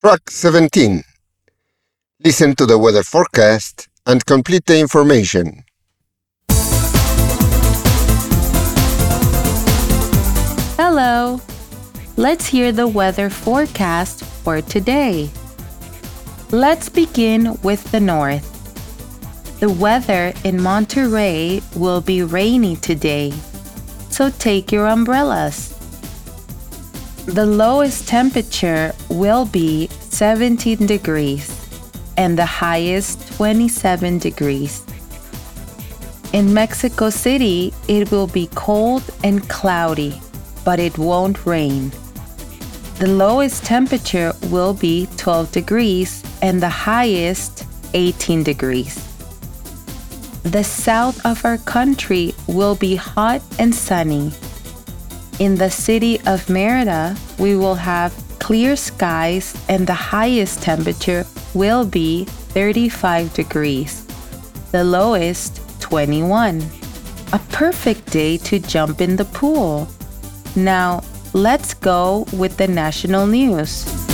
Track 17. Listen to the weather forecast and complete the information. Hello! Let's hear the weather forecast for today. Let's begin with the north. The weather in Monterey will be rainy today, so take your umbrellas. The lowest temperature will be 17 degrees and the highest 27 degrees. In Mexico City, it will be cold and cloudy, but it won't rain. The lowest temperature will be 12 degrees and the highest 18 degrees. The south of our country will be hot and sunny. In the city of Merida, we will have clear skies and the highest temperature will be 35 degrees. The lowest, 21. A perfect day to jump in the pool. Now, let's go with the national news.